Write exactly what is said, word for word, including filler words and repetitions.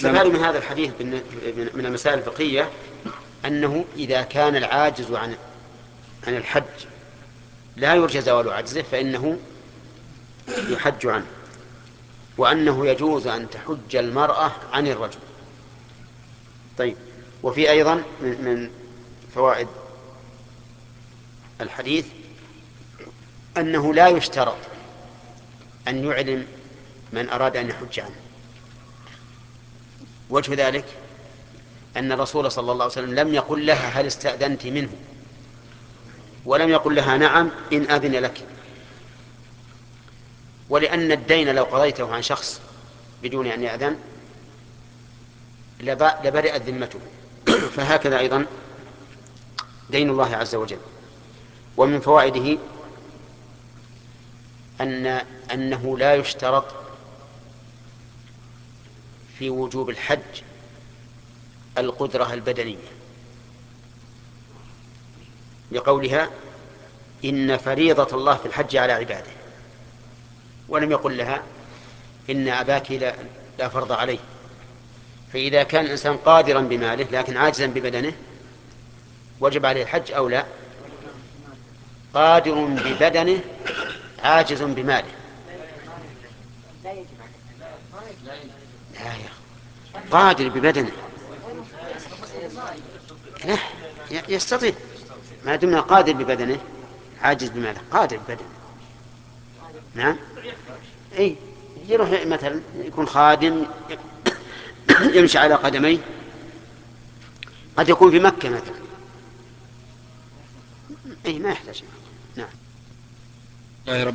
يستفاد من هذا الحديث من المسائل الفقهية أنه إذا كان العاجز عن عن الحج لا يرجى زوال عجزه فإنه يحج عنه، وأنه يجوز أن تحج المرأة عن الرجل. طيب، وفي أيضا من فوائد الحديث أنه لا يشترط أن يعلم من أراد أن يحج عنه. وجه ذلك أن الرسول صلى الله عليه وسلم لم يقل لها هل استأذنت منه، ولم يقل لها نعم إن أذن لك، ولأن الدين لو قضيته عن شخص بدون أن يأذن لبرئت ذمته. فهكذا أيضا دين الله عز وجل. ومن فوائده أن أنه لا يشترط في وجوب الحج القدرة البدنية، لقولها إن فريضة الله في الحج على عباده، ولم يقل لها إن أباك لا, لا فرض عليه. فإذا كان الإنسان قادرا بماله لكن عاجزا ببدنه وجب عليه الحج أو لا؟ قادر ببدنه عاجز بماله. لا يا قادر ببدنه لا يستطيع، ما دمنا قادر ببدنه عاجز بماله قادر ببدنه. نعم، اي يروح مثلا يكون خادم يمشي على قدميه، قد يكون في مكة مثلا، اي ما يحتاج. نعم.